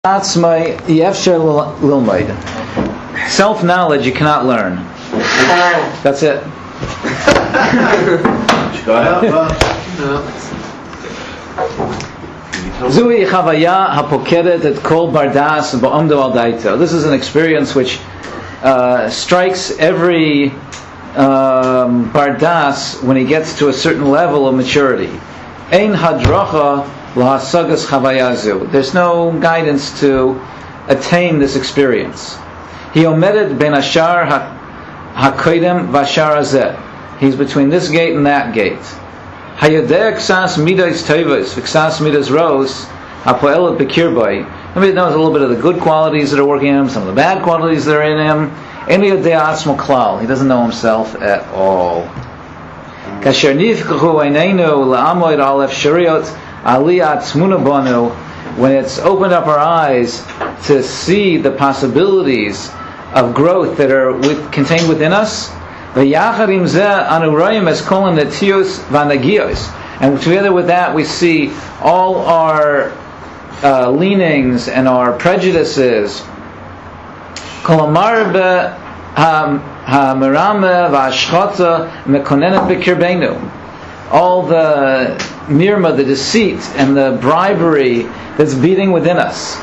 Self-knowledge you cannot learn. That's it. Zui chavaya hapokeret et kol bardas ba'omdo al daito. This is an experience which strikes every bardas when he gets to a certain level of maturity. Ein hadracha lahasagas chavayazu. There's no guidance to attain this experience. He omedet ben ashar hakoidem vashar azeh. He's between this gate and that gate. Hayadeh ksas midas tevos v'ksas midas ros hapoelet bekirbai. Maybe knows a little bit of the good qualities that are working in him, some of the bad qualities that are in him. Eni yodeh atzmo klal. He doesn't know himself at all. Kasher nifkachu einenu la'amoid al efshariot aliyat tzmuna banu. When it's opened up our eyes to see the possibilities of growth that are contained within us, and together with that we see all our leanings and our prejudices. All the mirma, the deceit and the bribery that's beating within us.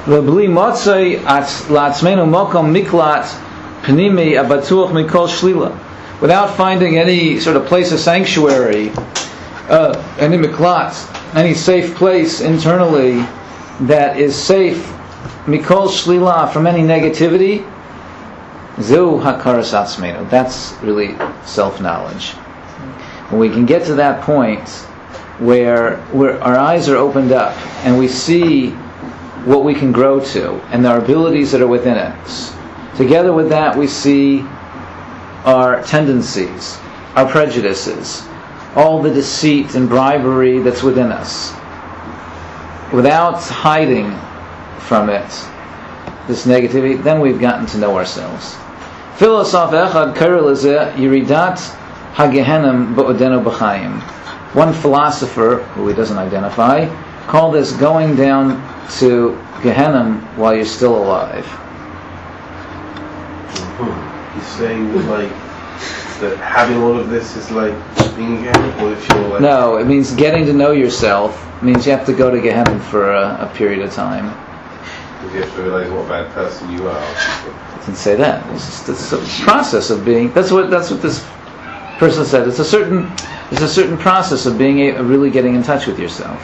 Without finding any sort of place of sanctuary, any miklat, any safe place internally that is safe, mikol shlila, from any negativity, zu hakaras atzmeinu. That's really self-knowledge. When we can get to that point where our eyes are opened up and we see what we can grow to and our abilities that are within us. Together with that we see our tendencies, our prejudices, all the deceit and bribery that's within us. Without hiding from it, this negativity, then we've gotten to know ourselves. Philosoph echad karel lezeh yiridat hagehenim ba'odenu b'chaim. One philosopher, who he doesn't identify, called this going down to Gehenna while you're still alive. He's saying like that having all of this is like being in Gehenna, or if you're like... No, it means getting to know yourself. It means you have to go to Gehenna for a period of time. Because you have to realize what a bad person you are. I didn't say that. It's a process of being. That's what this person said. It's a certain process of being really getting in touch with yourself.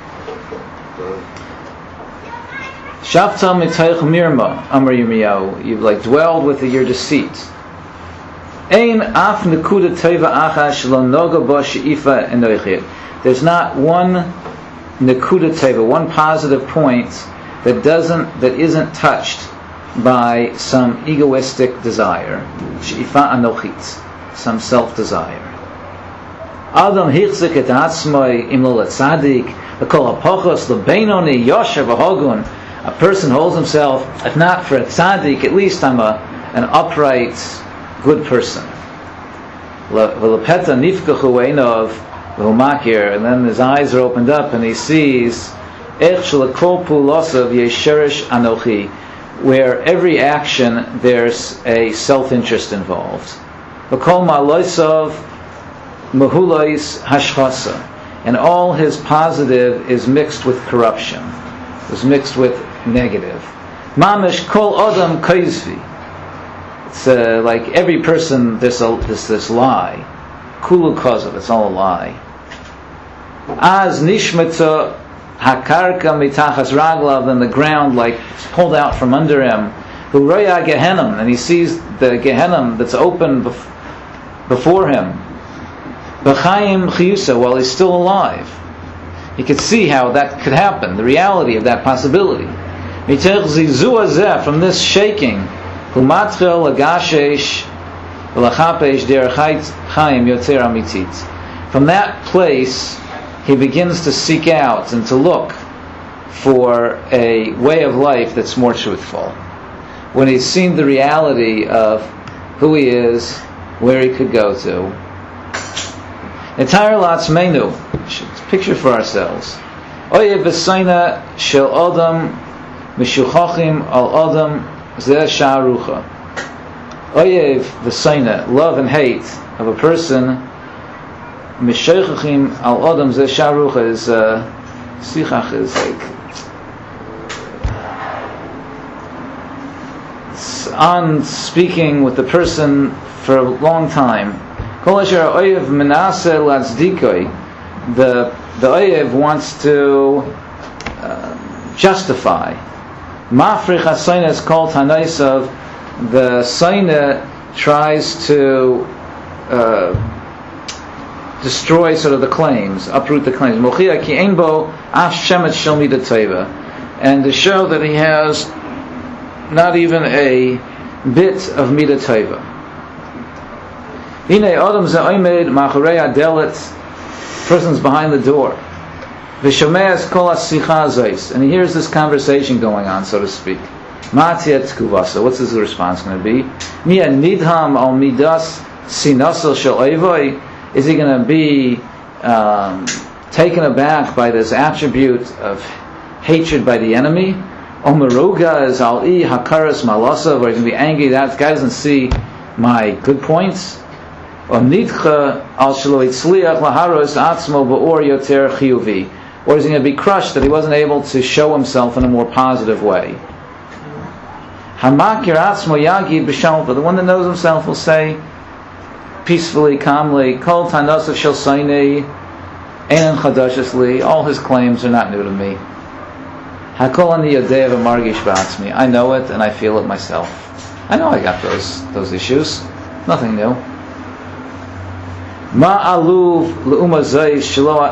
Shavta mitayich mirma, Amar Yirmiyahu. You've like dwelled with your deceit. Ein af nekuda teva achash lo noga bo she'ifa enoichid. There's not one nekuda teva, one positive point that isn't touched by some egoistic desire. She'ifa anochit, some self-desire. Adam hichzik et atzmai im lo letzadik, lekol hapochos lebenoni yosher v'hogun. A person holds himself, if not for a tzaddik, at least I'm an upright, good person. V'lepeta nifkachu einov v'humakir, and then his eyes are opened up and he sees ech shelakol pulosav yesherish anochi, where every action there's a self-interest involved. V'kol ma'loisav mahulais hashchasa, and all his positive is mixed with corruption, is mixed with negative. Mamish kol adam kaizvi. It's like every person. There's this lie. Kulu kozav. It's all a lie. Az nishmata hakarka mitachas raglav. Then the ground like pulled out from under him. Huroya gehenim, and he sees the gehenim that's open before him. B'chaim chiyusa, while he's still alive. You could see how that could happen. The reality of that possibility. From this shaking, from that place, he begins to seek out and to look for a way of life that's more truthful. When he's seen the reality of who he is, where he could go to. Entire lots menu. Picture for ourselves. Oye v'saina shel odam Mishuchachim al Adam Zeh Sha'arucha. Oyev v'Saina, love and hate of a person. Mishuchachim al Adam Zeh Sha'arucha is Sichach is like on speaking with the person for a long time. Kol asher oyev menaseh lazdikoi, the oyev wants to justify. Mafrich hasaina is called hanaisav. The saina tries to destroy sort of the claims, uproot the claims. Mochia ki ein bo af shemet shel midat teva, and to show that he has not even a bit of midat teva. Hine adam ze oimed ma'acharei adelet, person's behind the door. V'shomeas kol hasicha zos, and he hears this conversation going on, so to speak. Ma'atiyat tkuvasa, what's his response going to be? Mia nidham al midas sinasel shel oivoi, is he going to be taken aback by this attribute of hatred by the enemy? Omeruga is al-i hakaras malasav, where he's going to be angry that guy doesn't see my good points. Omnitcha al shelo itzliach laharos atzmo ba'or yoter chiyuvi, or is he going to be crushed that he wasn't able to show himself in a more positive way? Hamakir atzmo yagi b'shalom, but the one that knows himself will say peacefully, calmly, kol tanasav shel sainei einan chadashas li, all his claims are not new to me. Hakol ani yodei v'margish ba'atzmi, I know it and I feel it myself. I know I got those issues. Nothing new. Ma aluv le'uma zay shelo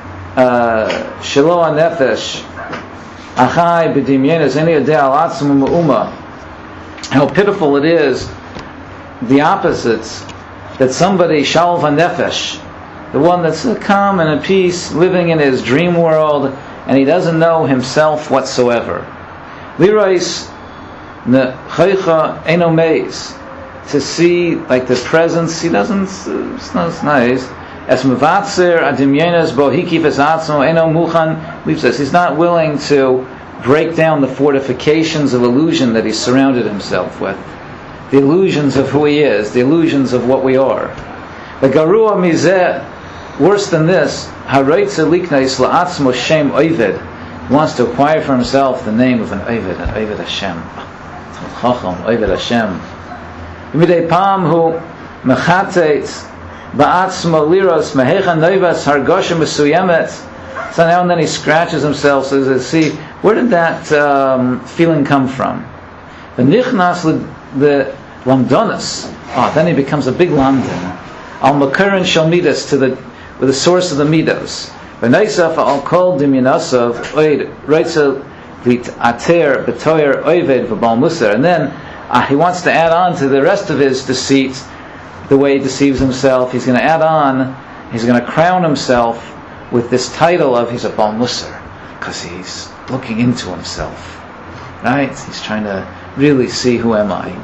nefesh achai b'dimyenes any yodei al atzmo me'uma. How pitiful it is, the opposites, that somebody shalv hanefesh, the one that's calm and at peace, living in his dream world, and he doesn't know himself whatsoever. Lirais nechaycha eno meis, to see like the presence, he doesn't. It's nice. As mevatzer adimyenes bo hikifes atzmo eno muchan, leaves us. He's not willing to break down the fortifications of illusion that he's surrounded himself with. The illusions of who he is, the illusions of what we are. The garua mizeh, worse than this, hareitze liknais la'atzmo shem oived, wants to acquire for himself the name of an oived Hashem, chacham, oived Hashem. Midei pam hu mechatet ba'atzmo liros mehecha noivas hargosha mesuyemet. So now and then he scratches himself, says, see, where did that feeling come from? The nichnas the lamdonas. Then he becomes a big lamdan. Al makaran shel midas, with the source of the midos. V'neisaf al kol dimyanasav oid reitzel v'it ater b'toyer oived v'bal musar. And then he wants to add on to the rest of his deceit, the way he deceives himself. He's going to add on, he's going to crown himself with this title of he's a bal musar, because he's looking into himself. Right? He's trying to really see, who am I?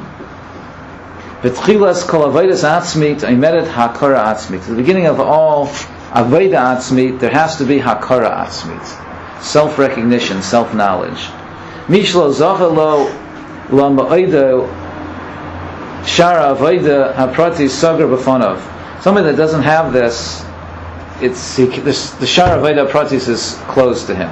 B'tchilas kol avodas atzmit omedet hakara atzmit. At the beginning of all avoda atzmit, there has to be hakara atzmit, self-recognition, self-knowledge. Mishlo zocha lo ma'odo shara avoda haprati sagar b'fonov. Somebody that doesn't have this, the shara avoda pratis is closed to him.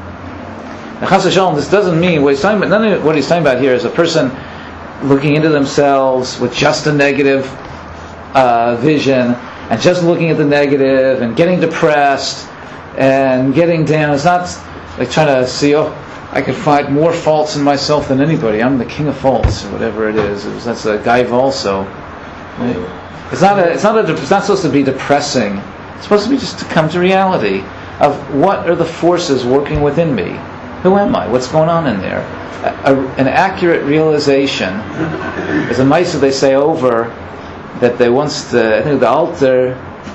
This doesn't mean what he's talking about. None of what he's talking about here is a person looking into themselves with just a negative vision, and just looking at the negative and getting depressed and getting down. It's not like trying to see, I could find more faults in myself than anybody. I'm the king of faults, or whatever it is. That's a gaiva also. Right? It's not supposed to be depressing. It's supposed to be just to come to reality of what are the forces working within me. Who am I? What's going on in there? An accurate realization. There's a Maisa they say over that they once, I think the Alter,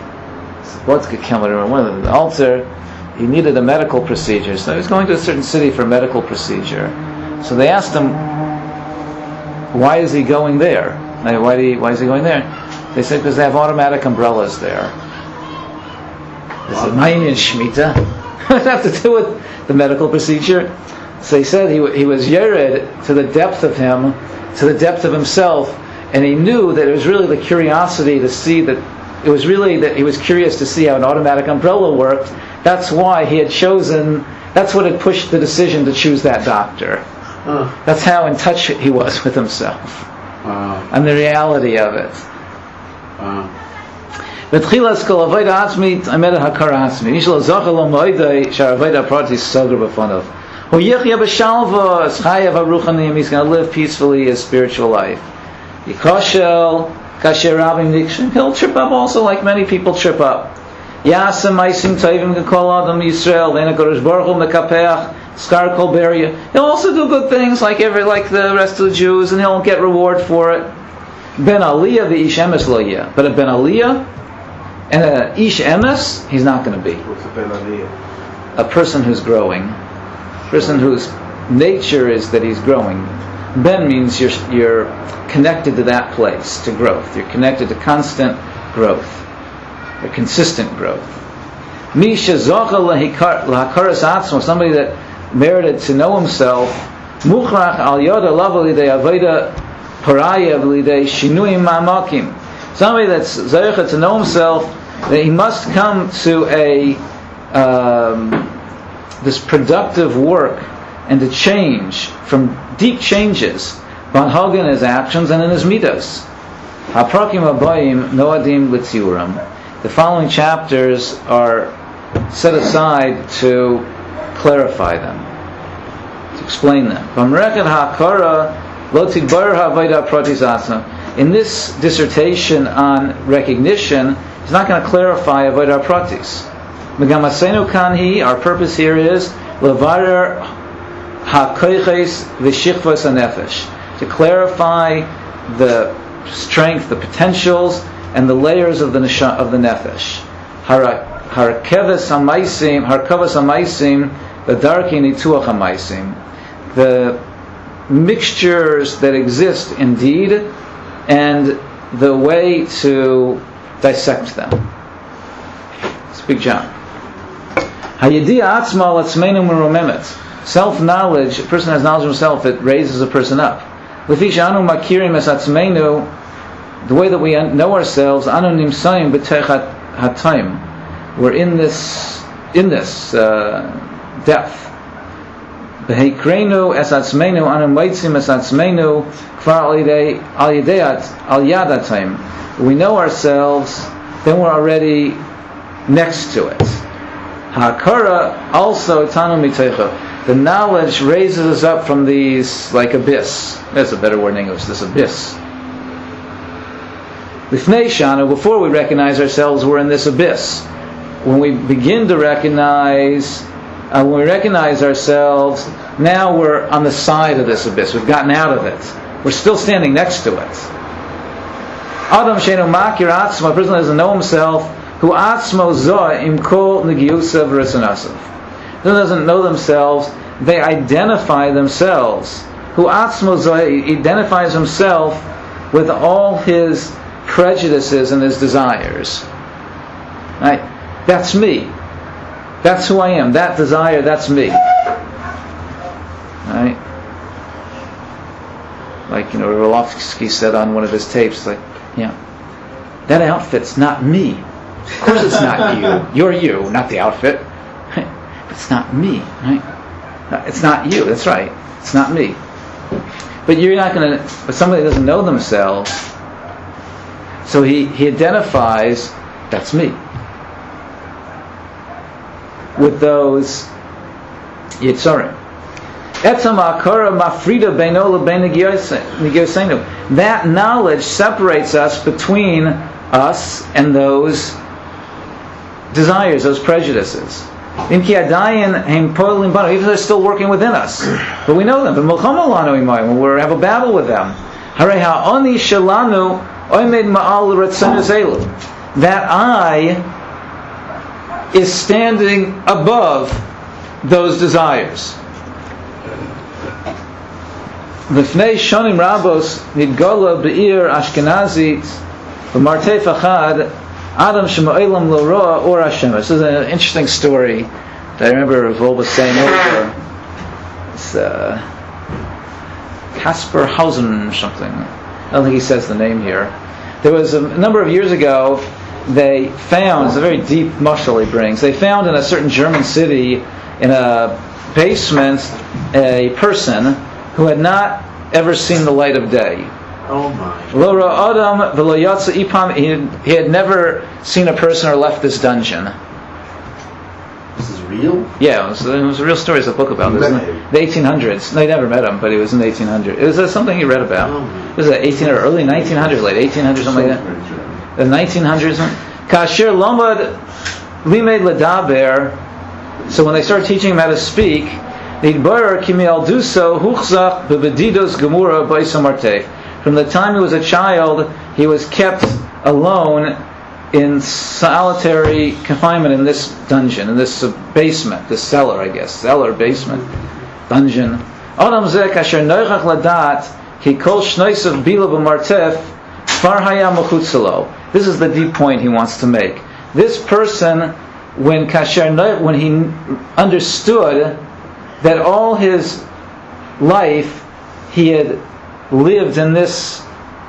the Alter, he needed a medical procedure. So he was going to a certain city for a medical procedure. So they asked him, why is he going there? Why is he going there? They said, because they have automatic umbrellas there. This is Mayan Shemitah. What does it have to do with the medical procedure? So he said he was yered to the depth of him, to the depth of himself, and he knew that it was really the curiosity to see that it was really that he was curious to see how an automatic umbrella worked. That's why he had chosen. That's what had pushed the decision to choose that doctor. That's how in touch he was with himself and the reality of it. בתחילת כל עבודה עצמית עמד הכרה עצמית. איש לא זכה לו מועדי שהעבודה הפרטית סוגר בפניו. הוא יחיה בשלווה, אז חייו הרוחניים. He's going to live peacefully his spiritual life. ייכשל כאשר רבים ניגשים. He'll trip up also like many people trip up. יעשה מעשים טובים ככל אדם מישראל. ואין הקדוש ברוך הוא מקפח שכר כל בריה. He'll also do good things like the rest of the Jews, and he'll get reward for it. Ben Aliyah v'ish emes lo yeh. But a Ben Aliyah and a ish emes, he's not going to be. What's a Ben Aliyah? A person who's growing, a person whose nature is that he's growing. Ben means you're connected to that place, to growth. You're connected to constant growth, or consistent growth. Misha zocha lahakaras atzmo, somebody that merited to know himself. Muchrach al yoda lavo lidei avoda paraya v'lidei shinuyim ma'amakim. Somebody that's zeicha to know himself, that he must come to this productive work and to change from deep changes, banhag in his actions and in his midas. Haprakim abayim noadim l'tziuram. The following chapters are set aside to clarify them, to explain them. In this dissertation on recognition, he's not going to clarify avodah pratis. Megamasenu kanhi, our purpose here is levarer hakoiches v'shichvos hanefesh, to clarify the strength, the potentials, and the layers of the nefesh. Harkavas hamaisim, the darki nituach hamaisim, the mixtures that exist indeed, and the way to dissect them. It's a big job. Self-knowledge, a person has knowledge of himself, it raises a person up. The way that we know ourselves, we're in this depth. We know ourselves, then we're already next to it. Hakara also the knowledge raises us up from these, like abyss. That's a better word in English, this abyss. Before we recognize ourselves, we're in this abyss. When we begin to recognize, when we recognize ourselves, now we're on the side of this abyss. We've gotten out of it. We're still standing next to it. Adam sheinu makir atzmo, a person doesn't know himself, who atzmo zoh im kol negiusav v'resonasav. Who doesn't know themselves, they identify themselves. Who atzmo zoh, he identifies himself with all his prejudices and his desires. Right? That's me. That's who I am. That desire, that's me. Right? Like, Roloffsky said on one of his tapes, like, that outfit's not me. Of course it's not you. You're you, not the outfit. It's not me, right? It's not you, that's right. It's not me. But you're not going to, but somebody doesn't know themselves, so he identifies, that's me, with those Yitzorim. That knowledge separates us between us and those desires, those prejudices. Even though they're still working within us, but we know them. When we have a battle with them, that I is standing above those desires. Lifnei shonim rabos nidgala be'ir Ashkenazit b'martef achad Adam shema'elam lo roa or Hashem. This is an interesting story that I remember Volba saying over. It's Kasper Hausen or something. I don't think he says the name here. There was a number of years ago, they found, it's a very deep mushal he brings, they found in a certain German city, in a basement, a person who had not ever seen the light of day. Oh my. He had never seen a person or left this dungeon. This is real? Yeah, it was a real story. It's a book about this. The 1800s. They never met him, but it was in the 1800s. It was something he read about. It was the 18 or early 1900s, late 1800s, something like that. The 1900s. Kasher Lomad Limed Ladaber. So when they started teaching him how to speak, from the time he was a child, he was kept alone in solitary confinement in this dungeon, in this basement, this cellar, I guess, cellar, basement, dungeon. This is the deep point he wants to make. This person, when he understood that all his life he had lived in this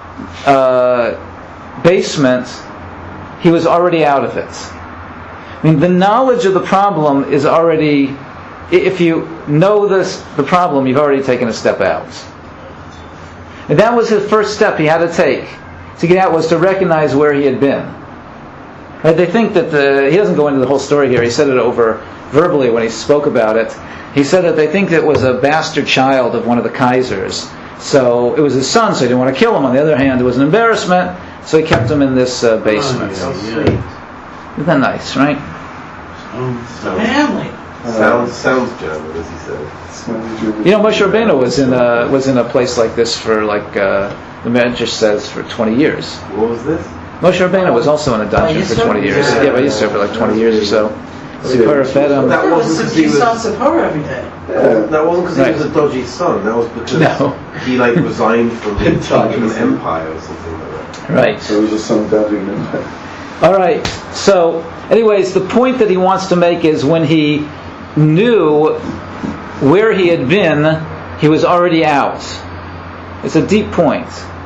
basement, he was already out of it. I mean, the knowledge of the problem is already, if you know the problem, you've already taken a step out. And that was his first step he had to take to get out, was to recognize where he had been. Right? They think that he doesn't go into the whole story here, he said it over verbally when he spoke about it. He said that they think that it was a bastard child of one of the Kaisers. So it was his son, so he didn't want to kill him. On the other hand, it was an embarrassment, so he kept him in this basement. Isn't that nice, right? Family. Sounds German, as he said. You know, Moshe Rabbeinu was in a place like this for the Medrash says for 20 years. What was this? Moshe Rabbeinu was also in a dungeon for 20 years. Yeah, but Yisrael for like 20 years or so. Sipora fed him. That wasn't because he was Sipora every day. That wasn't because he was a dodgy son. That was because he resigned from an empire or something like that. Right. So it was a son dodging an empire. All right. So, anyways, the point that he wants to make is when he knew where he had been, he was already out. It's a deep point.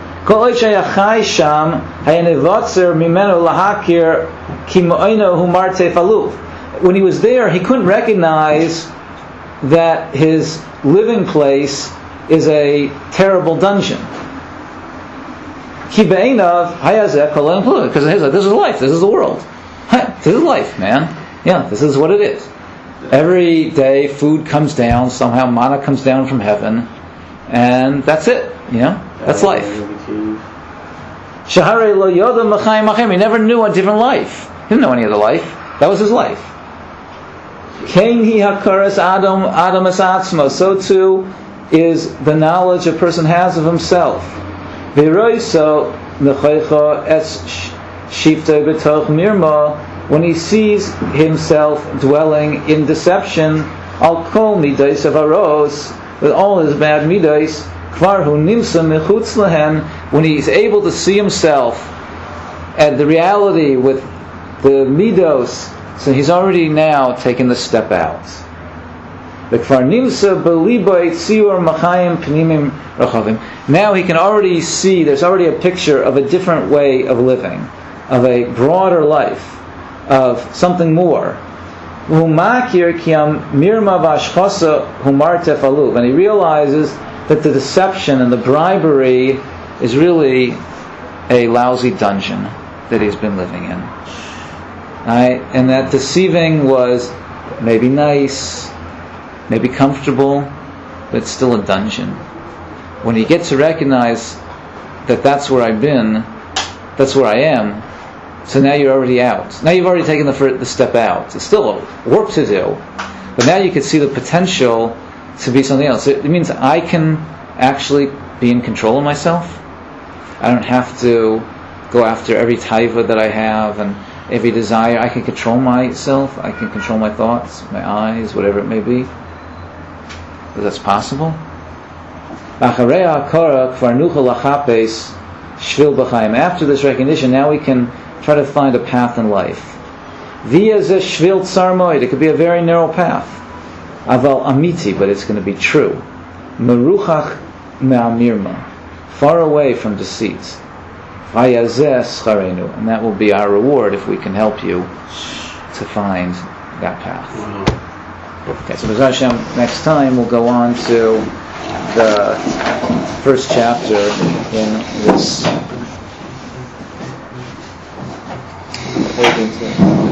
When he was there, he couldn't recognize that his living place is a terrible dungeon. Because this is life, this is the world. This is life, man. Yeah, this is what it is. Every day food comes down, somehow manna comes down from heaven, and that's it. That's life. He never knew a different life. He didn't know any other life. That was his life. So too is the knowledge a person has of himself. When he sees himself dwelling in deception, with all his bad midos, when he's able to see himself at the reality with the midos, so he's already now taken the step out. Now he can already see, there's already a picture of a different way of living, of a broader life, of something more. And he realizes that the deception and the bribery is really a lousy dungeon that he's been living in. Right? And that deceiving was maybe nice, maybe comfortable, but it's still a dungeon. When you get to recognize that that's where I've been, that's where I am, so now you're already out. Now you've already taken the step out. It's still work to do, but now you can see the potential to be something else. It means I can actually be in control of myself. I don't have to go after every taiva that I have and every desire. I can control myself. I can control my thoughts, my eyes, whatever it may be. But that's possible. After this recognition, now we can try to find a path in life. It could be a very narrow path. Aval amiti, but it's going to be true. Meruchach me'amirma, far away from deceit. Vayazeh scharenu, and that will be our reward if we can help you to find that path. Okay, so B'ezras Hashem, next time we'll go on to the first chapter in this.